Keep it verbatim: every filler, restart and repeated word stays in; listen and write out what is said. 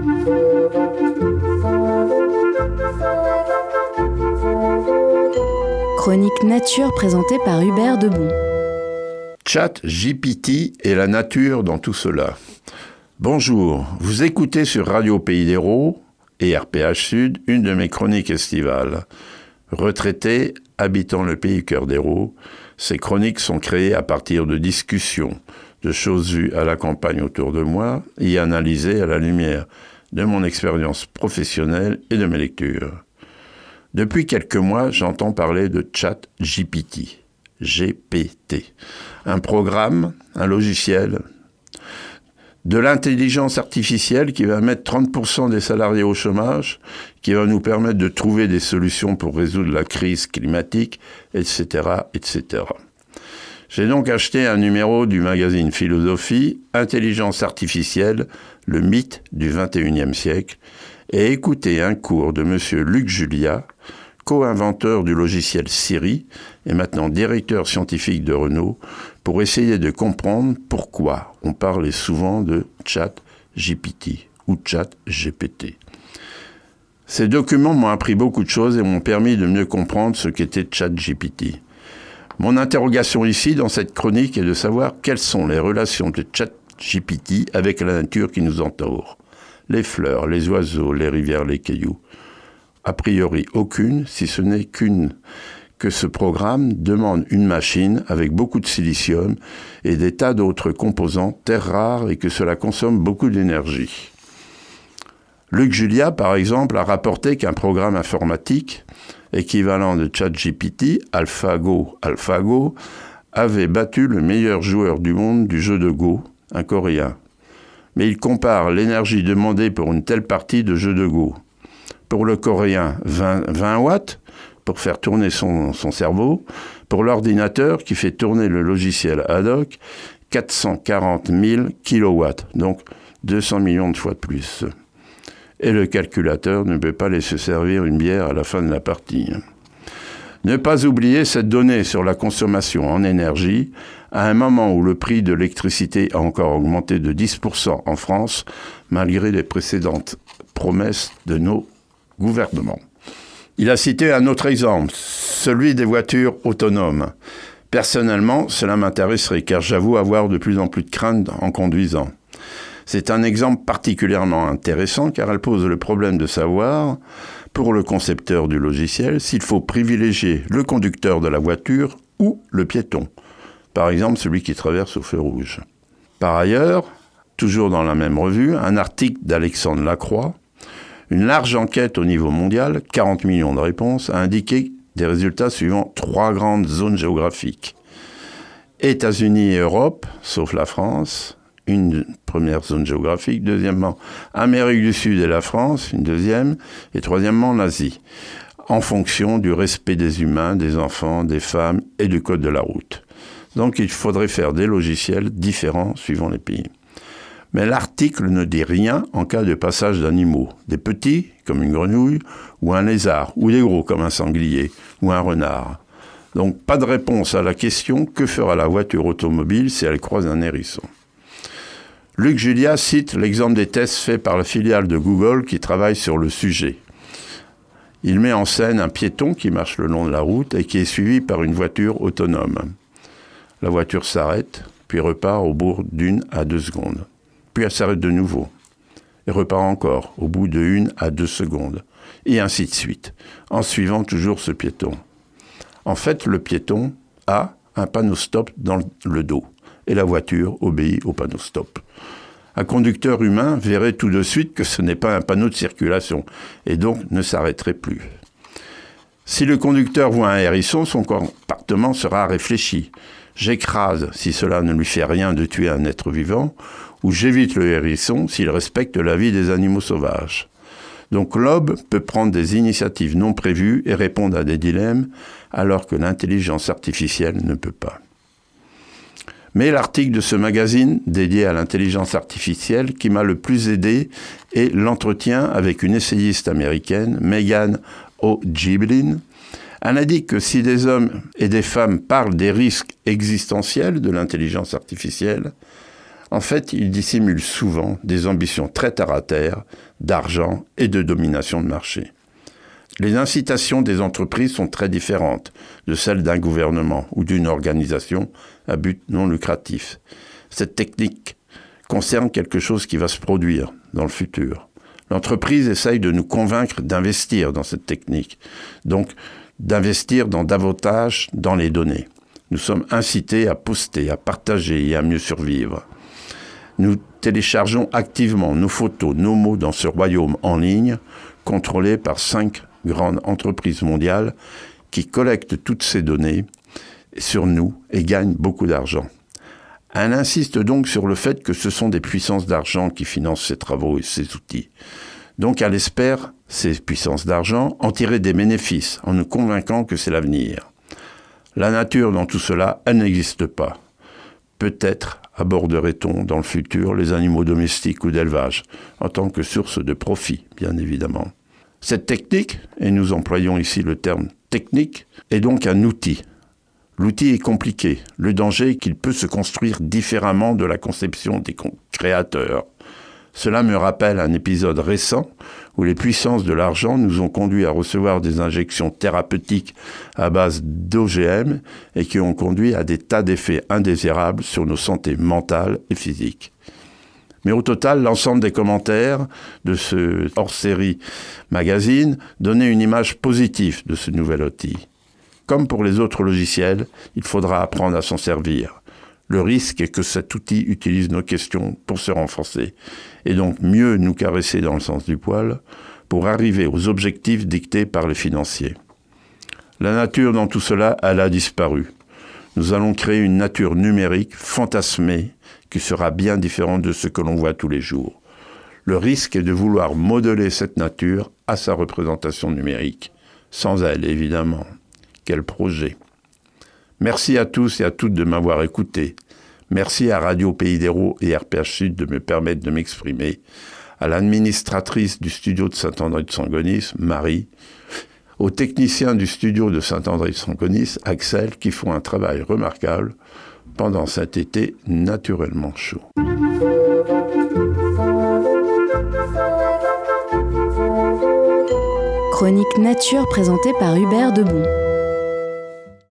Chronique nature présentée par Hubert Debon. ChatGPT et la nature dans tout cela. Bonjour, vous écoutez sur Radio Pays d'Hérault et R P H Sud une de mes chroniques estivales. Retraité, habitant le pays cœur d'Hérault, ces chroniques sont créées à partir de discussions, de choses vues à la campagne autour de moi et analysées à la lumière de mon expérience professionnelle et de mes lectures. Depuis quelques mois, j'entends parler de ChatGPT, G P T, un programme, un logiciel, de l'intelligence artificielle qui va mettre trente pour cent des salariés au chômage, qui va nous permettre de trouver des solutions pour résoudre la crise climatique, et cetera, et cetera. J'ai donc acheté un numéro du magazine Philosophie, Intelligence artificielle, le mythe du vingt et unième siècle, et écouté un cours de M. Luc Julia, co-inventeur du logiciel Siri et maintenant directeur scientifique de Renault, pour essayer de comprendre pourquoi on parlait souvent de ChatGPT ou ChatGPT. Ces documents m'ont appris beaucoup de choses et m'ont permis de mieux comprendre ce qu'était ChatGPT. Mon interrogation ici, dans cette chronique, est de savoir quelles sont les relations de ChatGPT avec la nature qui nous entoure. Les fleurs, les oiseaux, les rivières, les cailloux. A priori aucune, si ce n'est qu'une, que ce programme demande une machine avec beaucoup de silicium et des tas d'autres composants, terres rares, et que cela consomme beaucoup d'énergie. Luc Julia, par exemple, a rapporté qu'un programme informatique équivalent de ChatGPT, AlphaGo, AlphaGo, avait battu le meilleur joueur du monde du jeu de Go, un Coréen. Mais il compare l'énergie demandée pour une telle partie de jeu de Go. Pour le Coréen, vingt, vingt watts pour faire tourner son, son cerveau. Pour l'ordinateur qui fait tourner le logiciel ad hoc, quatre cent quarante mille kilowatts, donc deux cents millions de fois de plus. Et le calculateur ne peut pas laisser servir une bière à la fin de la partie. Ne pas oublier cette donnée sur la consommation en énergie à un moment où le prix de l'électricité a encore augmenté de dix pour cent en France, malgré les précédentes promesses de nos gouvernements. Il a cité un autre exemple, celui des voitures autonomes. Personnellement, cela m'intéresserait car j'avoue avoir de plus en plus de crainte en conduisant. C'est un exemple particulièrement intéressant car elle pose le problème de savoir, pour le concepteur du logiciel, s'il faut privilégier le conducteur de la voiture ou le piéton. Par exemple, celui qui traverse au feu rouge. Par ailleurs, toujours dans la même revue, un article d'Alexandre Lacroix, une large enquête au niveau mondial, quarante millions de réponses, a indiqué des résultats suivant trois grandes zones géographiques. États-Unis et Europe, sauf la France, une première zone géographique. Deuxièmement, Amérique du Sud et la France, une deuxième. Et troisièmement, l'Asie, en fonction du respect des humains, des enfants, des femmes et du code de la route. Donc il faudrait faire des logiciels différents suivant les pays. Mais l'article ne dit rien en cas de passage d'animaux, des petits, comme une grenouille, ou un lézard, ou des gros, comme un sanglier, ou un renard. Donc pas de réponse à la question « Que fera la voiture automobile si elle croise un hérisson ?» Luc Julia cite l'exemple des tests faits par la filiale de Google qui travaille sur le sujet. Il met en scène un piéton qui marche le long de la route et qui est suivi par une voiture autonome. La voiture s'arrête, puis repart au bout d'une à deux secondes. Puis elle s'arrête de nouveau, et repart encore, au bout de une à deux secondes, et ainsi de suite, en suivant toujours ce piéton. En fait, le piéton a un panneau stop dans le dos, et la voiture obéit au panneau stop. Un conducteur humain verrait tout de suite que ce n'est pas un panneau de circulation, et donc ne s'arrêterait plus. Si le conducteur voit un hérisson, son comportement sera réfléchi. J'écrase si cela ne lui fait rien de tuer un être vivant, ou j'évite le hérisson s'il respecte la vie des animaux sauvages. Donc l'homme peut prendre des initiatives non prévues et répondre à des dilemmes, alors que l'intelligence artificielle ne peut pas. Mais l'article de ce magazine dédié à l'intelligence artificielle qui m'a le plus aidé est l'entretien avec une essayiste américaine, Megan O'Giblin. Elle indique que si des hommes et des femmes parlent des risques existentiels de l'intelligence artificielle, En fait, ils dissimulent souvent des ambitions très terre-à-terre, d'argent et de domination de marché. Les incitations des entreprises sont très différentes de celles d'un gouvernement ou d'une organisation à but non lucratif. Cette technique concerne quelque chose qui va se produire dans le futur. L'entreprise essaye de nous convaincre d'investir dans cette technique, donc d'investir dans davantage dans les données. Nous sommes incités à poster, à partager et à mieux survivre. Nous téléchargeons activement nos photos, nos mots dans ce royaume en ligne, contrôlé par cinq grandes entreprises mondiales qui collectent toutes ces données sur nous et gagnent beaucoup d'argent. Elle insiste donc sur le fait que ce sont des puissances d'argent qui financent ces travaux et ces outils. Donc elle espère, ces puissances d'argent, en tirer des bénéfices en nous convainquant que c'est l'avenir. La nature dans tout cela, elle n'existe pas. Peut-être aborderait-on dans le futur les animaux domestiques ou d'élevage, en tant que source de profit, bien évidemment. Cette technique, et nous employons ici le terme technique, est donc un outil. L'outil est compliqué. Le danger est qu'il peut se construire différemment de la conception des créateurs. Cela me rappelle un épisode récent où les puissances de l'argent nous ont conduits à recevoir des injections thérapeutiques à base d'O G M et qui ont conduit à des tas d'effets indésirables sur nos santé mentale et physique. Mais au total, l'ensemble des commentaires de ce hors-série magazine donnait une image positive de ce nouvel outil. Comme pour les autres logiciels, il faudra apprendre à s'en servir. Le risque est que cet outil utilise nos questions pour se renforcer, et donc mieux nous caresser dans le sens du poil, pour arriver aux objectifs dictés par les financiers. La nature dans tout cela, elle a disparu. Nous allons créer une nature numérique fantasmée qui sera bien différente de ce que l'on voit tous les jours. Le risque est de vouloir modeler cette nature à sa représentation numérique. Sans elle, évidemment. Quel projet! Merci à tous et à toutes de m'avoir écouté. Merci à Radio Pays d'Hérault et R P H Sud de me permettre de m'exprimer. À l'administratrice du studio de Saint-André-de-Sangonis, Marie. Aux techniciens du studio de Saint-André-de-Sangonis, Axel, qui font un travail remarquable pendant cet été naturellement chaud. Chronique Nature présentée par Hubert Debon.